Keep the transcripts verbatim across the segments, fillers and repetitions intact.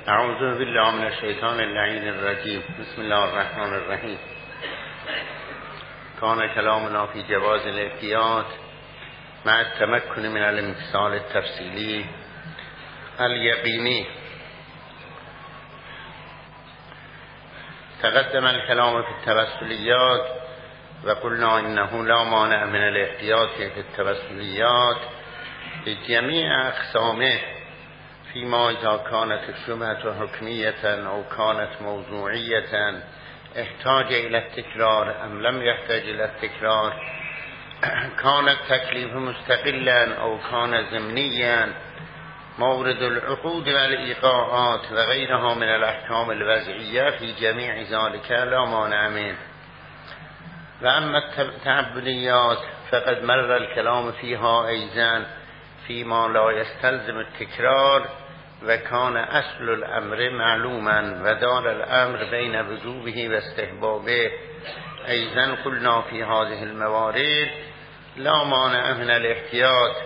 اعوذ بالله من الشیطان اللعین الرجیم. بسم الله الرحمن الرحیم. کان کلامنا فی جواز الاحتیاط مع التمکن من الامتثال التفصیلی الیقینی. تقدم الكلام في التوسليات وقلنا إنه لا مانع من الاحتياط في التوسليات بجميع أقسامه فيما إذا كانت الشبهة حكمية أو كانت موضوعية احتاج إلى التكرار أم لم يحتاج إلى التكرار، كان التكليف مستقلا أو كان ضمنيا، مورد العقود والإيقاعات وغيرها من الأحكام الوضعية في جميع ذلك لا مانع منه. وأما التعبديات فقد مر الكلام فيها أيضا فيما لا يستلزم التكرار، وكان أصل الأمر معلوما ودار الأمر بين وجوبه واستحبابه. أيضا قلنا في هذه الموارد لا مانع من الاحتياط،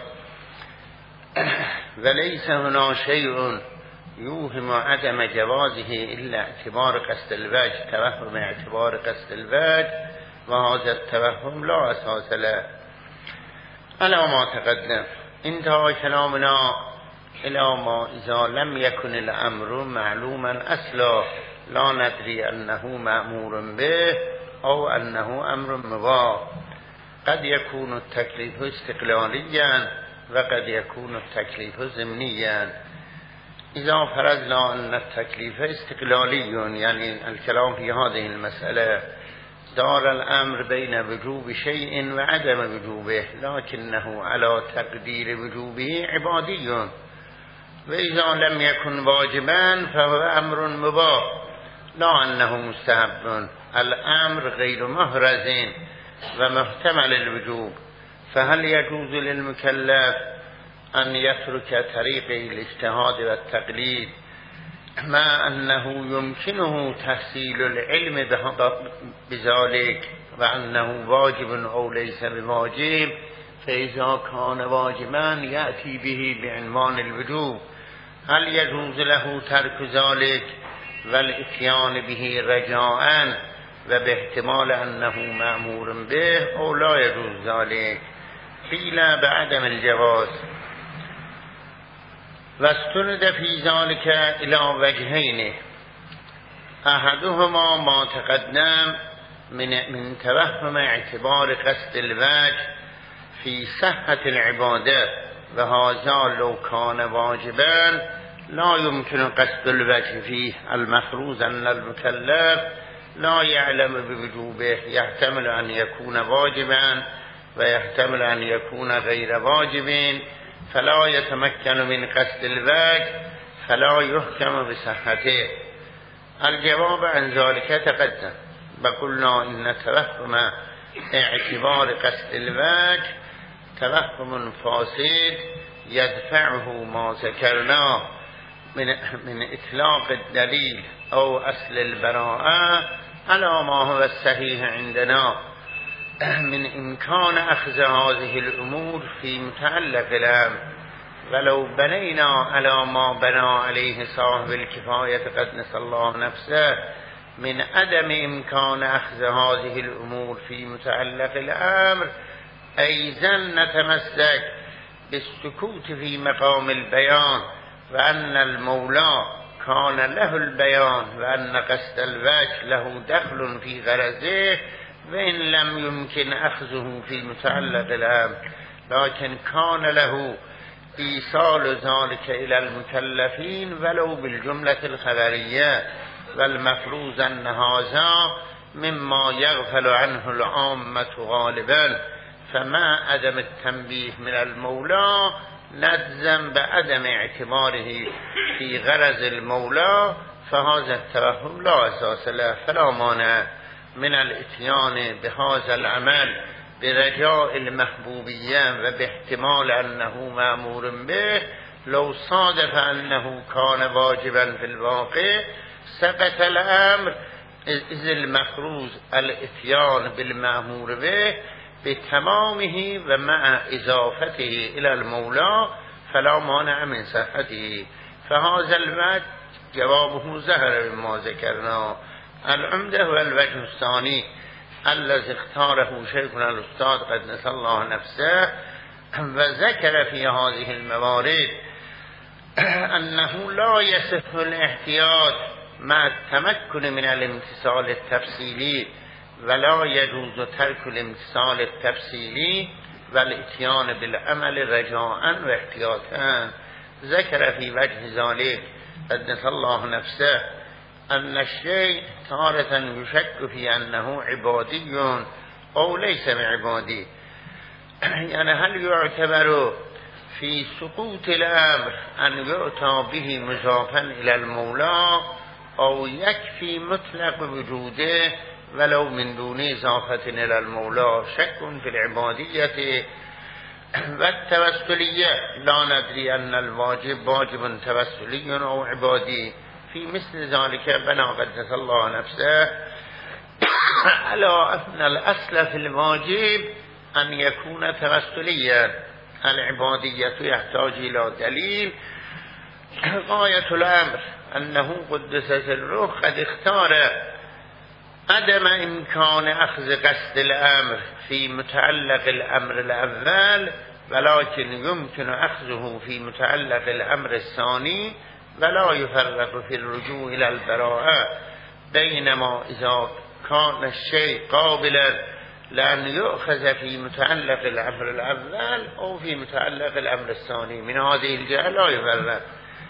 وليس هنا شيء يوهم عدم جوازه إلا اعتبار قصد الوجه، توهم اعتبار قصد الوجه، وهذا التوهم لا أساس له. على ما تقدم انتهى كلامنا إلى ما إذا لم يكن الأمر معلوما أصلا لا ندري أنه مأمور به أو أنه أمر مباح. قد يكون التكليف استقلاليا وقد يكون التكليف ضمنيا. إذا فرضنا أن التكليف استقلالي، يعني الكلام في هذه المسألة دار الأمر بين وجوب شيء وعدم وجوبه، لكنه على تقدير وجوبه عبادي، وإذا لم يكن واجبا فهو أمر مباح لا أنه مستحب. الأمر غير محرز ومحتمل الوجوب، فهل يجوز للمكلف أن يترك طريقه الاجتهاد والتقليد مع أنه يمكنه تحصيل العلم بذلك وأنه واجب أو ليس بواجب؟ فإذا كان واجبا يأتي به بعنوان الوجوب. هل يجوز له ترك ذلك والاتيان به رجاء وباحتمال أنه مأمور به أو لا يجوز ذلك؟ قيل بعدم الجواز. واستند في ذلك إلى وجهين، أحدهما ما تقدم من من توهم اعتبار قصد الوجه في صحة العبادة، وهذا لو كان واجبا لا يمكن قصد الوجه فيه. المفروض أن المكلف لا يعلم بوجوبه، يحتمل أن يكون واجبا ويحتمل أن يكون غير واجب، فلا يتمكن من قصد الوجه فلا يحكم بصحته. الجواب عن ذلك تقدم، وقلنا إن توهم اعتبار قصد الوجه توهم فاسد يدفعه ما ذكرناه من من إطلاق الدليل أو أصل البراءة على ما هو الصحيح عندنا من إمكان أخذ هذه الأمور في متعلق الأمر، ولو بنينا على ما بنى عليه صاحب الكفاية قد نسى الله نفسه من عدم إمكان أخذ هذه الأمور في متعلق الأمر، أيضا نتمسك بالسكوت في مقام البيان، وأن المولى كان له البيان، وأن قصد الوجه له دخل في غرضه، وإن لم يمكن أخذه في متعلق الأمر لكن كان له إيصال ذلك إلى المكلفين ولو بالجملة الخبرية. والمفروض أن هذا مما يغفل عنه العامة غالبا، فما عدم التنبيه من المولى نجزم بعدم اعتباره في غرض المولى، فهذا التوهم لا أساس له، فلا مانع من الاتيان بهذا العمل برجاء المحبوبية وباحتمال أنه مأمور به. لو صادف أنه كان واجبا في الواقع سقط الأمر، إذ المفروض الاتيان بالمأمور به بتمامه ومع إضافته إلى المولى، فلا مانع من صحته. فهذا الوجه جوابه ظهر بما ذكرنا. العمده و الوجه الثانی الذي اختاره شيخنا الاستاذ قدس الله نفسه و ذكر في هذه الموارد انه لا يصح الاحتياط مع التمكن من الامتثال التفصيلي ولا يجوز ترك الامتثال التفصيلي والاتيان بالعمل رجاء و احتياطا. ذكر في وجه ذلك قدس الله نفسه ان الشيء تارة يشك في انه عبادي او ليس بعبادي، يعني هل يعتبر في سقوط الامر ان يؤتى به مضافا الى المولى او يكفي مطلق وجوده ولو من دون اضافه الى المولى. شك في العباديه و التوسلیه لا ندري ان الواجب واجب توسلی او عبادی. في مثل ذلك بنا قدس الله نفسه على أن الأصل في الواجب أن يكون توسليا، العبادية يحتاج إلى دليل. غاية الأمر أنه قدس سره قد اختار عدم إمكان أخذ قصد الأمر في متعلق الأمر الأول، ولكن يمكن أخذه في متعلق الأمر الثاني، ولا يفرق في الرجوع إلى البراءة، بينما إذا كان الشيء قابلا لأن يؤخذ في متعلق الأمر الأول أو في متعلق الأمر الثاني، من هذه الجهة لا يفرق.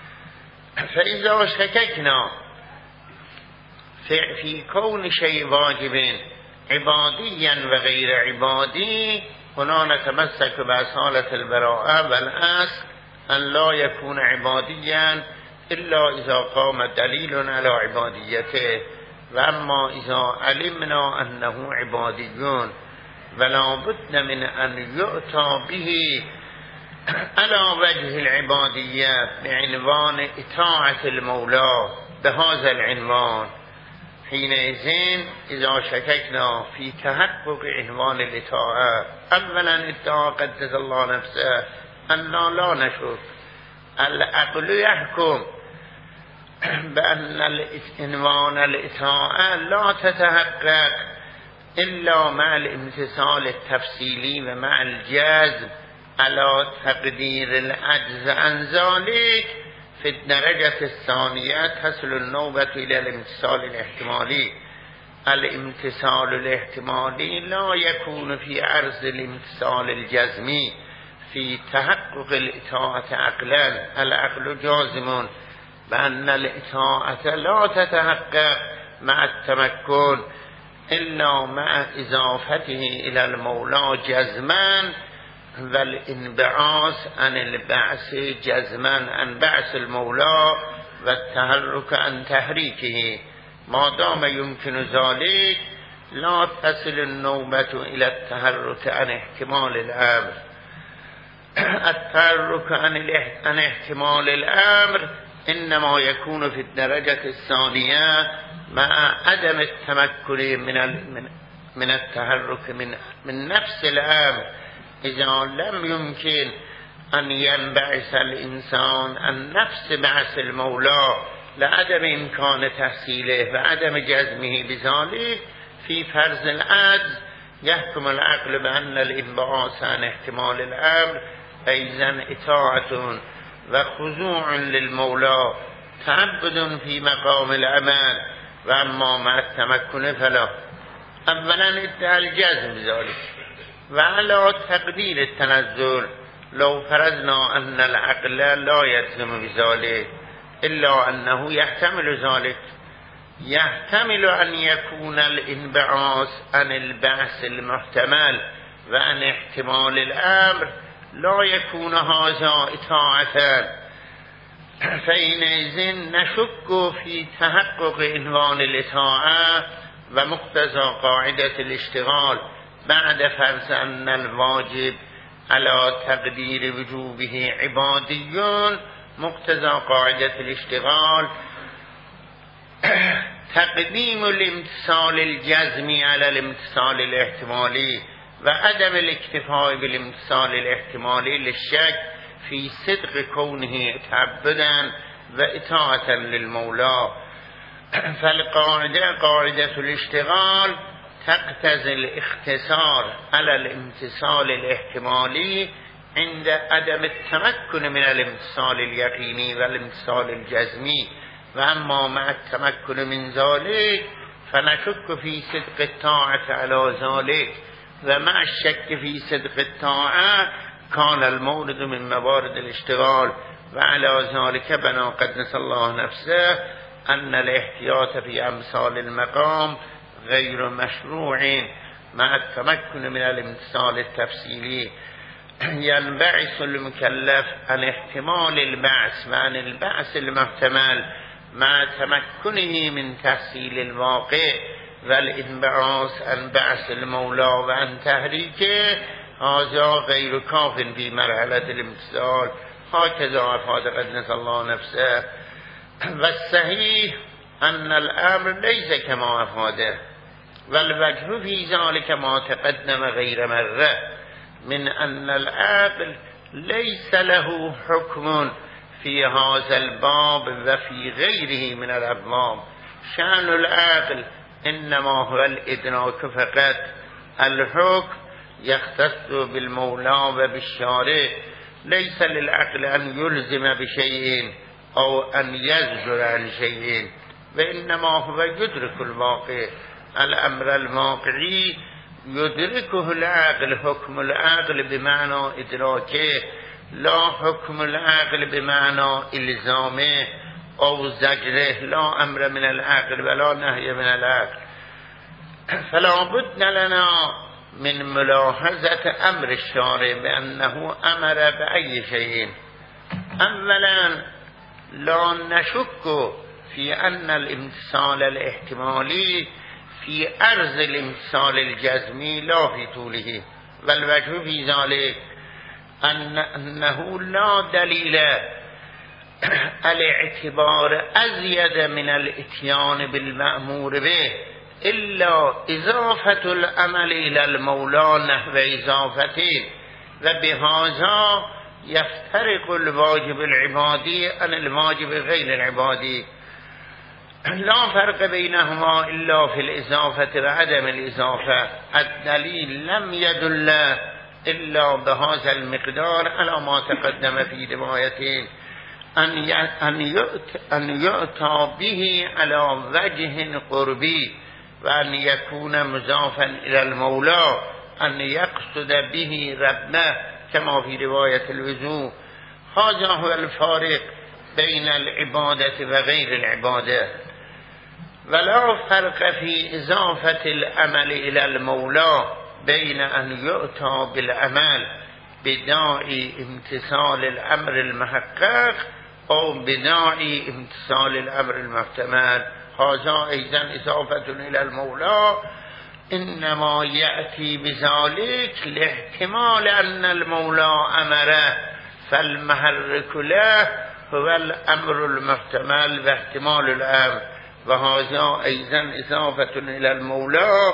فإذا شككنا في, في كون شيء واجب عباديا وغير عبادي، هنا نتمسك بأصالة البراءة والأصل أن لا يكون عباديا إلا إذا قام دليل على عباديته. وأما إذا علمنا أنه عبادي ولا بد من أن يؤتى به على وجه العبادية بعنوان إطاعة المولى بهذا العنوان، حينئذ إذا شككنا في تحقق عنوان الإطاعة، أولا ادعى قدس الله نفسه أن لا نشك، العقل يحكم بأن عنوان الإطاعة لا تتحقق إلا مع الامتثال التفصيلي ومع الجزم على تقدير العجز عن ذلك. في الدرجة الثانية تصل النوبة إلى الامتثال الاحتمالي. الامتثال الاحتمالي لا يكون في عرض الامتثال الجزمي في تحقق الإطاعة عقلا. العقل جازم بأن الإطاعة لا تتحقق مع التمكن إلا مع إضافته إلى المولى جزما، والانبعاث عن البعث جزما عن بعث المولى والتحرك عن تحريكه. ما دام يمكن ذلك لا تصل النوبة إلى التحرك عن احتمال الأمر. التحرك عن احتمال الأمر إنما يكون في الدرجة الثانية مع عدم التمكن من من التحرك من من نفس الأمر. إذا لم يمكن أن ينبعث الإنسان عن نفس بعث المولى لعدم إمكان تحصيله وعدم جزمه بذلك، في فرض العجز يحكم العقل بأن الانبعاث عن احتمال الأمر أيضا إطاعة وخضوع للمولى، تعبد في مقام العمل. وأما مع التمكن فلا. أولا ادعى الجزم بذلك، وعلى تقدير التنزل لو فرضنا أن العقل لا يجزم بذلك إلا أنه يحتمل ذلك، يحتمل أن يكون الانبعاث عن البعث المحتمل وعن احتمال الأمر لا يكون هذا إطاعة، فإنئذ نشك في تحقق عنوان الإطاعة ومقتضى قاعدة الاشتغال بعد فرض أن الواجب على تقدير وجوبه عبادي. مقتضى قاعدة الاشتغال تقديم الامتثال الجزمي على الامتثال الاحتمالي وعدم الاكتفاء بالامتثال الاحتمالي للشك في صدق كونه تعبدا و اطاعتا للمولا. فالقاعده قاعده الاشتغال تقتضي الاختصار على الامتثال الاحتمالي عند عدم التمكن من الامتثال اليقيني والامتثال الجزمي، و اما مع التمكن من ذلك فنشك في صدق الطاعة على ذلك، و مع الشك في صدق الطاعة كان المورد من موارد الاشتغال. و على ذلك بنا قدس الله نفسه ان الاحتیاط في امثال المقام غیر مشروع مع التمكن من الامتثال التفصيلي. ينبعث المكلف عن احتمال البعث وعن البعث المحتمل مع تمكنه من تحصيل الواقع، والانبعاث عن بعث المولى وعن تحريكه هذا غير كاف في مرحلة الامتثال. هكذا افاد قدس الله نفسه. والصحيح ان الامر ليس كما افاده، والوجه في ذلك ما تقدم غير مرة من ان العقل ليس له حكم في هذا الباب وفي غيره من الابواب. شأن العقل انما هو الادراك فقط. الحكم يختص بالمولى وبالشارع، ليس للعقل ان يلزم بشيء او ان يزجر عن شيء، وانما هو يدرك الواقع. الامر الواقعي يدركه العقل، حكم العقل بمعنى ادراكه، لا حكم العقل بمعنى الزامه او زجره، لا امر من العقل ولا نهي من العقل. فلا بد لنا من ملاحظة امر الشارع بانه امر بأي شيء. اولا لا نشك في ان الامتثال الاحتمالي في عرض الامتثال الجزمي لا في طوله، والوجه في ذلك أن أنه لا دليل الاعتبار أزيد من الاتيان بالمأمور به إلا إضافة العمل إلى المولى نحو إضافتين، وبهذا يفترق الواجب العبادي عن الواجب غير العبادي. لا فرق بينهما إلا في الإضافة وعدم الإضافة. الدليل لم يدل إلا بهذا المقدار على ما تقدم في روايتين، أن يؤتى به على وجه قربي، وأن يكون مضافا إلى المولى، أن يقصد به ربه كما في رواية الوضوء. هذا هو الفارق بين العبادة وغير العبادة. ولا فرق في إضافة العمل إلى المولى بين أن يؤتى بالعمل بداعي امتثال الأمر المحقق أو بداعي امتثال الأمر المحتمل. هذا أيضا إضافة إلى المولى، إنما يأتي بذلك لاحتمال أن المولى أمره، فالمحرك له هو الأمر المحتمل واحتمال الأمر، وهذا أيضا إضافة إلى المولى.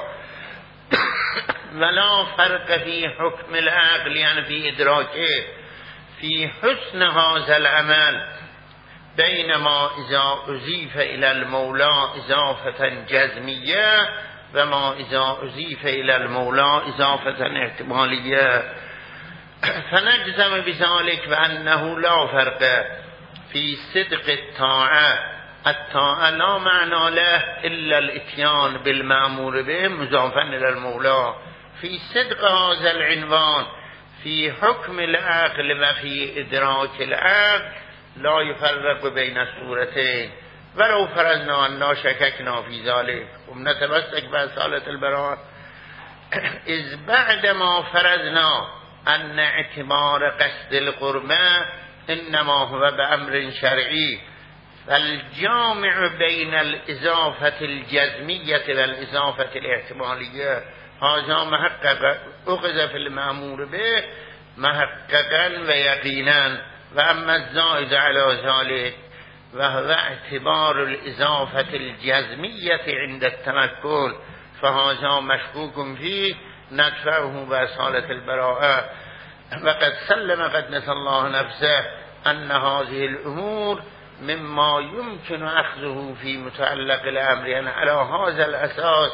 ولا فرق في حكم العقل يعني في إدراكه في حسن هذا العمل بينما إذا أضيف إلى المولى إضافة جزمية وما إذا أضيف إلى المولى إضافة احتمالية. فنجزم بذلك بأنه لا فرق في صدق الطاعة. الطاعة لا معنى له إلا الاتيان بالمأمور به مضافا إلى المولى. في صدق هذا العنوان في حكم العقل وفي إدراك العقل لا يفرق بين الصورتين، ولو فرضنا أن لا شككنا في ذلك ونتمسك بأصالة البراءة، إذ بعدما فرضنا أن اعتبار قصد القربة إنما هو بأمر شرعي، فالجامع بين الإضافة الجزمية والإضافة الاحتمالية هذا محقق أخذ في المأمور به محققا ويقينا. وأما الزائد على ذلك وهو اعتبار الإضافة الجزمية عند التمكن فهذا مشكوك فيه ندفعه بأصالة البراءة. وقد سلم قدس الله نفسه أن هذه الأمور مما يمكن أخذه في متعلق الأمر، يعني على هذا الأساس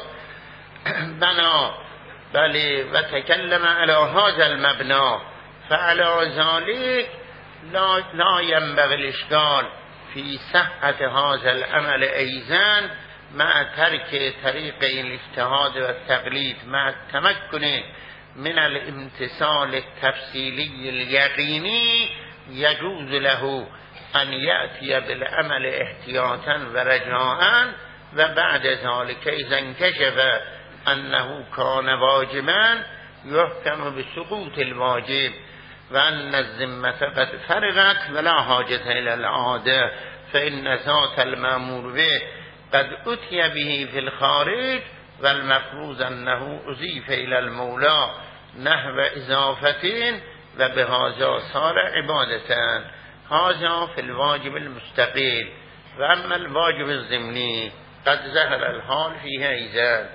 بنا بل وتكلم على هذا المبنى، فعلى ذلك لا, لا ينبغي الإشكال في صحة هذا العمل أيضا مع ترك طريقي الاجتهاد والتقليد، مع التمكن من الامتثال التفصيلي اليقيني يجوز له أن يأتي بالعمل احتياطا ورجاء، وبعد ذلك إذا انكشف أنه كان واجبا يحكم بسقوط الواجب، وأن الذمة قد فرغت ولا حاجة إلى العادة، فإن ذات المأمور به قد أتي به في الخارج، والمفروض أنه أضيف إلى المولى نحو إضافتين، وبهذا صار عبادة. هذا في الواجب المستقل. وأما الواجب الضمني قد ظهر الحال فيه أيضا.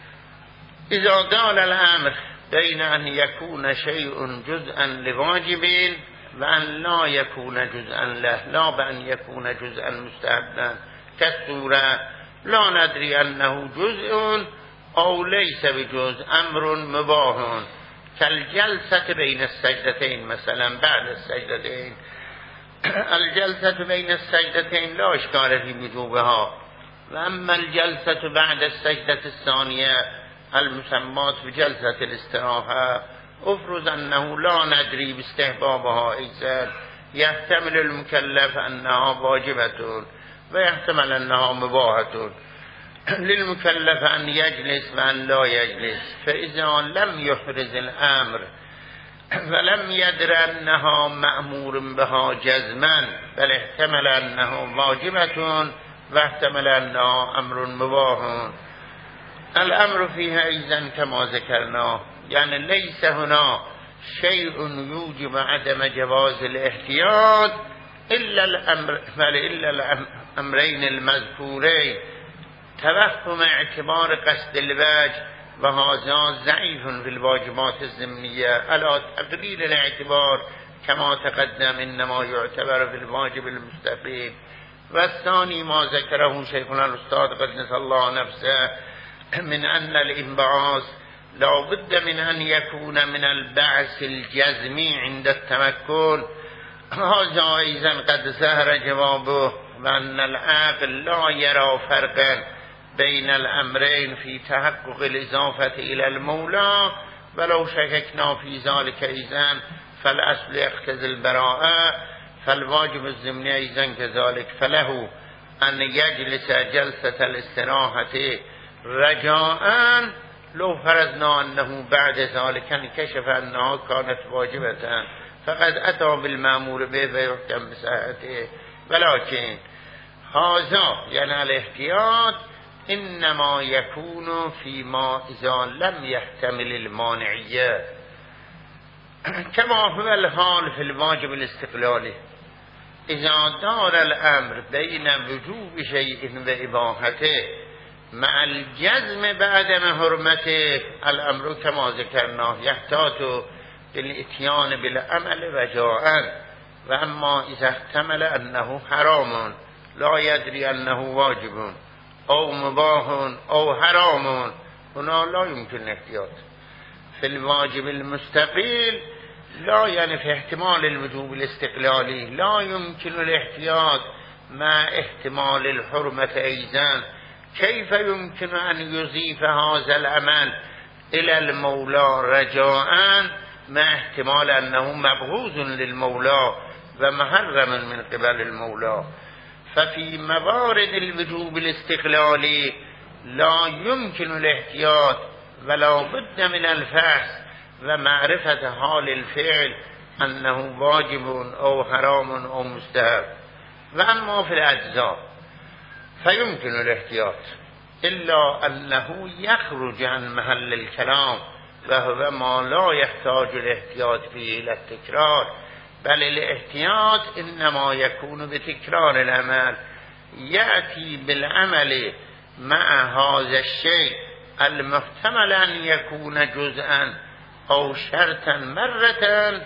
إذا دال الأمر بين أن يكون شيء جزءا لواجب وأن لا يكون جزءا له، لا بأن يكون جزءا مستحبا، كالصورة لا ندري أنه جزء أو ليس بجزء، أمر مباح، كالجلسة بين السجدتين مثلا بعد السجدتين. الجلسة بين السجدتين لا إشكال في وجوبها، وأما الجلسة بعد السجدة الثانية المسمات بجلسة الاستراحة أفرض أنه لا ندري باستحبابها إذن يحتمل المكلف أنها واجبة ويحتمل أنها مباحة، للمكلف أن يجلس وأن لا يجلس. فإذا لم يحرز الأمر فلم يدر أنها مأمور بها جزما، بل احتمل أنها واجبة واحتمل أنها أمر مباح، الأمر فيها إذن كما ذكرنا، يعني ليس هنا شيء يوجب عدم جواز الاحتياط إلا الأمر بل إلا الأمرين المذكورين، توهم اعتبار قصد الوجه، وهذا ضعيف في الواجبات الضمنية على تقليل الاعتبار كما تقدم، إنما يعتبر في الواجب المستقل. والثاني ما ذكره شيخنا الأستاذ قدس الله نفسه من أن الانبعاث لا بد من أن يكون من البعث الجزمي عند التمكن، هذا أيضا قد ظهر جوابه، وأن العقل لا يرى فرقا بين الأمرين في تحقق الإضافة إلى المولى، ولو شككنا في ذلك أيضا فالأصل يقتضي البراءة، فالواجب الضمني أيضا كذلك، فله أن يجلس جلسة الاستراحة رجاء لو فرضنا أنه بعد ذلك انكشف أنها كانت واجبة فقد أتى بالمأمور به ويحكم بصحته. ولكن هذا يعني الاحتياط إنما يكون فيما إذا لم يحتمل المانعية، كما هو الحال في الواجب الاستقلالي. إذا دار الأمر بين وجوب شيء وإباحته مع الجزم بعدم حرمته، الأمر كما ذكرنا يحتاط بالإتيان بالعمل رجاء. وأما إذا احتمل أنه حرام لا يدري أنه واجب أو مباح أو حرام، هنا لا يمكن الاحتياط. في الواجب المستقل لا، يعني في احتمال الوجوب الاستقلالي لا يمكن الاحتياط مع احتمال الحرمة أيضا. كيف يمكن أن يضيف هذا العمل إلى المولى رجاء مع احتمال أنه مبغوض للمولى ومحرم من قبل المولى؟ ففي موارد الوجوب الاستقلالي لا يمكن الاحتياط، ولا بد من الفحص ومعرفة حال الفعل أنه واجب أو حرام أو مستحب. وأما في الأجزاء فيمكن الاحتياط، إلا أنه يخرج عن محل الكلام، وهو ما لا يحتاج الاحتياط فيه إلى التكرار، بل الاحتياط إنما يكون بتكرار العمل، يأتي بالعمل مع هذا الشيء المحتمل أن يكون جزءا أو شرطا مرة،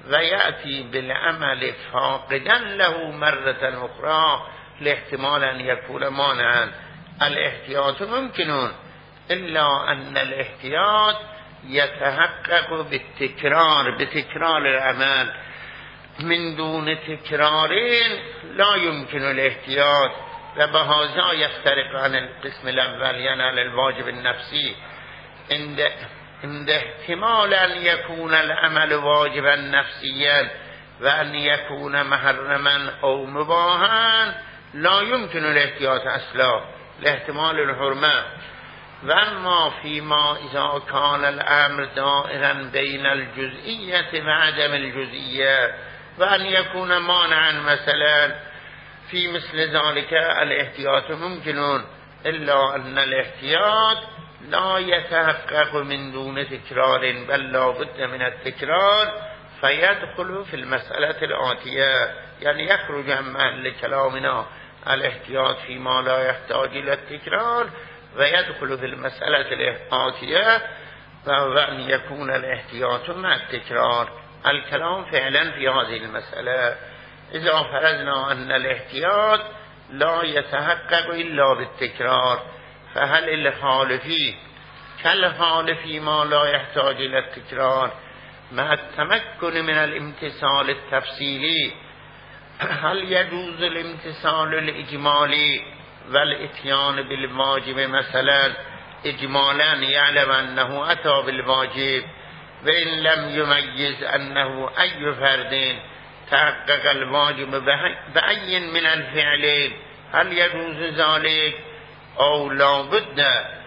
و یأتی بالعمل فاقدا له مرة اخرى لاحتمال ان یکون مانعا. الاحتیاط ممکن الا ان الاحتیاط یتحقق بالتکرار، بتکرار العمل. من دون تکرار لا يمكن الاحتیاط و بهذا يفترق عن القسم الاول، یعنی عن الواجب النفسی. عند عند احتمال ان يكون العمل واجبا نفسيا و ان يكون محرما او مباحا لا يمكن الاحتیاط اصلا لاحتمال الحرمه. و اما فيما اذا كان الامر دائرا بين الجزئيه و عدم الجزئيه و ان يكون مانعا، مثلا في مثل ذلك الاحتیاط ممكن الا ان الاحتیاط لا يتحقق من دون تكرار بل لا بد من التكرار فيدخل في المسألة الآتية، يعني يخرج عن محل كلامنا الاحتياط فيما لا يحتاج إلى التكرار ويدخل في المسألة الآتية وهو أن يكون الاحتياط مع التكرار. الكلام فعلا في هذه المسألة إذا فرضنا أن الاحتياط لا يتحقق إلا بالتكرار فهل الحال فيه كالحال فيما لا يحتاج إلى التكرار مع التمكن من الامتثال التفصيلي؟ هل يجوز الامتثال الإجمالي والإتيان بالواجب مثلا إجمالا يعلم أنه أتى بالواجب وإن لم يميز أنه أي فرد تحقق الواجب بأي من الفعلين، هل يجوز ذلك أو لا بد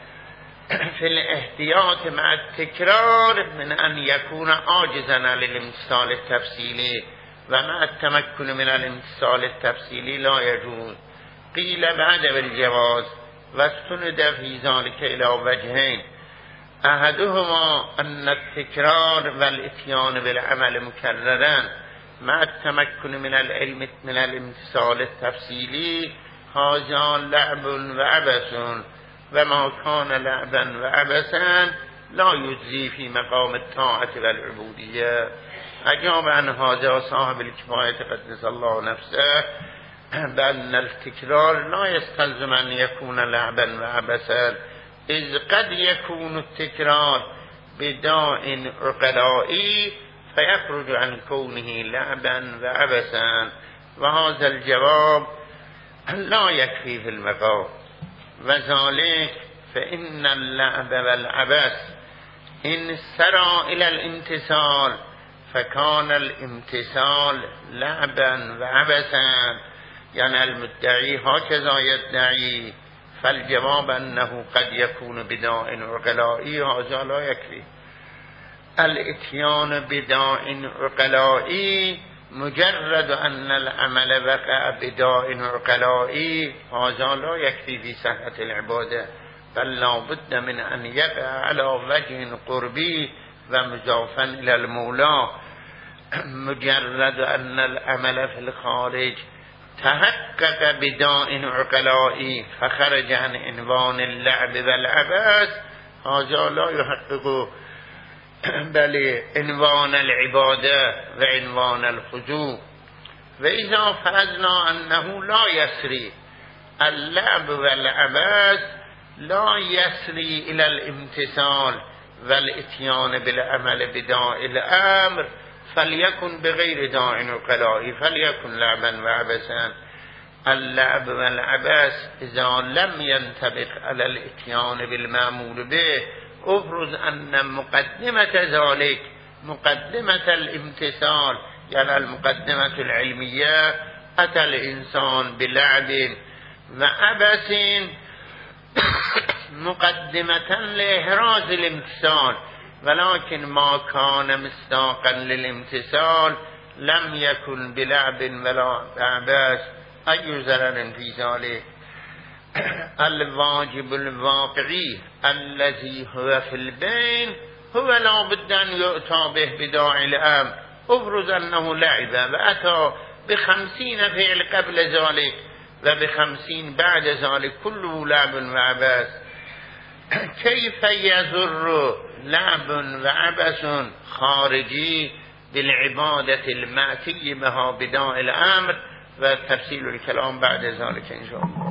في الاحتياط مع التكرار من أن يكون عاجزا عن الامتثال التفصيلي ومع التمكن من الامتثال التفصيلي لا يجوز؟ قيل بعد بالجواز واستند في ذلك إلى وجهين، أحدهما أن التكرار والإتيان بالعمل مكررا مع التمكن من العلم من الامتثال التفصيلي هذا لعب وعبث وما كان لعبا وعبثا لا يجزي في مقام الطاعة والعبودية. أجاب عن هذا صاحب الكفاية قدس الله نفسه بأن التكرار لا يستلزم أن يكون لعبا وعبثا، إذ قد يكون التكرار بداء عقلائي فيخرج عن كونه لعبا وعبثا، وهذا الجواب لا يكفي في المقام. وذلك فإن اللعب والعبث إن سرى إلى الامتثال فكان الامتثال لعبا وعبثا، يعني المدعي هكذا يدعي، فالجواب أنه قد يكون بداء عقلائي هذا لا يكفي. الاتيان بداء عقلائي مجرد أن العمل وقع بداء عقلائي هذا لا يكفي في صحة العبادة، بل لا بد من أن يقع على وجه قربي ومضافا إلى المولى. مجرد أن العمل في الخارج تحقق بداء عقلائي فخرج عن عنوان اللعب والعبث هذا لا يحقق بل عنوان العبادة وعنوان الخضوع. وإذا فرضنا أنه لا يسري اللعب والعبث لا يسري إلى الامتثال والإتيان بالعمل بداء الأمر فليكن بغير داع عقلائي فليكن لعبا وعبثا. اللعب والعبث إذا لم ينطبق على الإتيان بالمأمور به افرض أن مقدمة ذلك مقدمة الامتثال يعني المقدمة العلمية أتى الإنسان بلعب وعبث مقدمة لإحراز الامتثال، ولكن ما كان مصداقا للامتثال لم يكن بلعب ولا عبث. أي ضرر في ذلك؟ الواجب الواقعي الذي هو في البين هو لا بد أن يؤتى به بداعي الأمر. افرض أنه لعب وأتى بخمسين فعل قبل ذلك وبخمسين بعد ذلك كله لعب وعبث، كيف يضر لعب وعبث خارجي بالعبادة المأتي بها بداء الأمر و تفصیل الكلام بعد ذلك إن شاء الله.